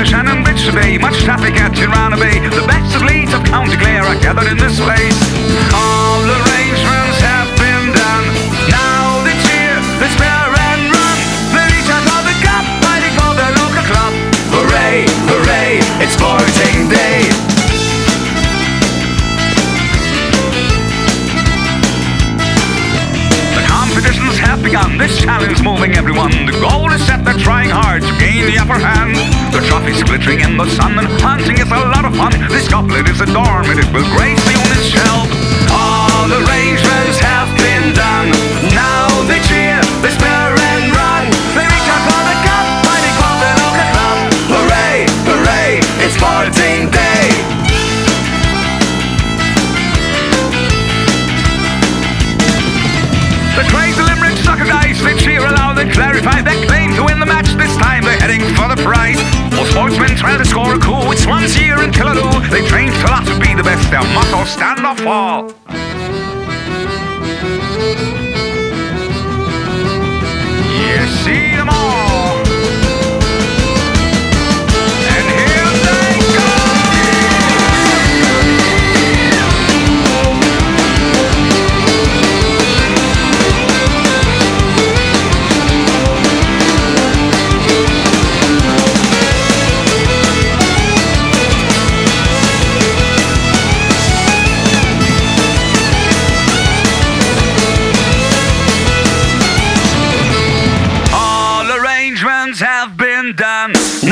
to Shannon Bridge today. Much traffic at Tirana Bay. The best athletes of County Clare are gathered in this place. All arrangements have been done. Now they cheer, they spare and run. They reach out for the cup, fighting for their local club. Hooray, hooray, it's sporting day. Competitions have begun, this challenge moving everyone. The goal is set, they're trying hard to gain the upper hand. The trophies glittering in the sun and hunting is a lot of fun. This goblet is adorned, it will grace the unit's shelf. All arrangements have been done. Now they cheer, they spur and run. They reach out for the cup, fighting for their local club. Hooray, hooray, it's sporting day. The crazy Limerick soccer guys, they cheer aloud and clarify their claim to win the match. This time they're heading for the prize. All sportsmen try to score a coup. It's once a year in Killaloo. They train to lot to be the best. Their motto, stand or fall. You see them all. And here they go. Have been done.